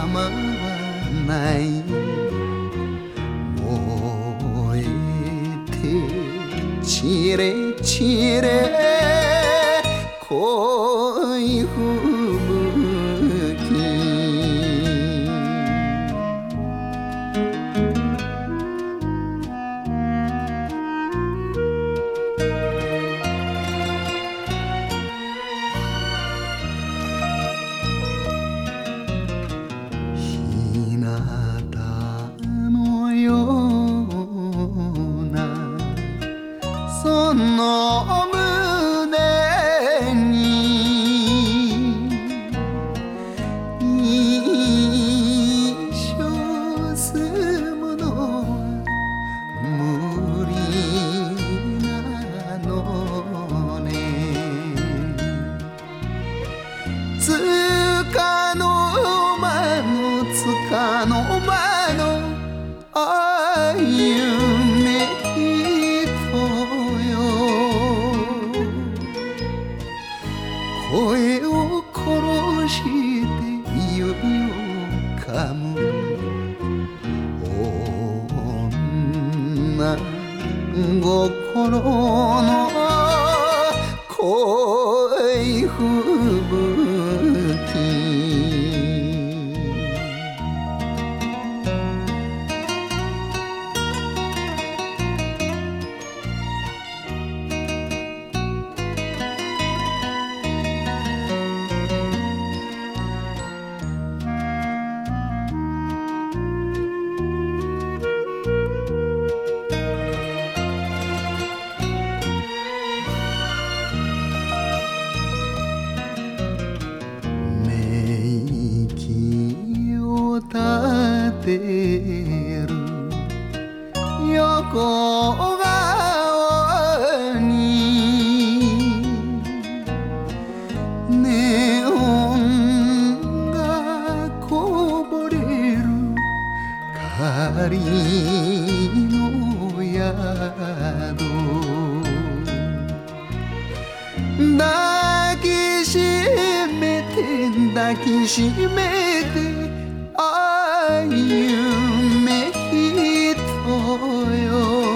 まわない燃えてちれちれ恋吹雪日向のようなその胸に一生住むのは無理なのねつかの間のつかの間の歩め人よ声を殺してゆうかむ女心の恋吹雪立てる横顔にネオンがこぼれる仮の宿抱きしめて抱きしめて歩め人よ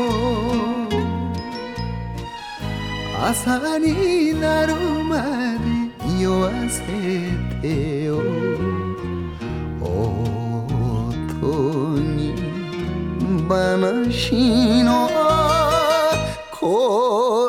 朝になるまで酔わせてよ音に話の声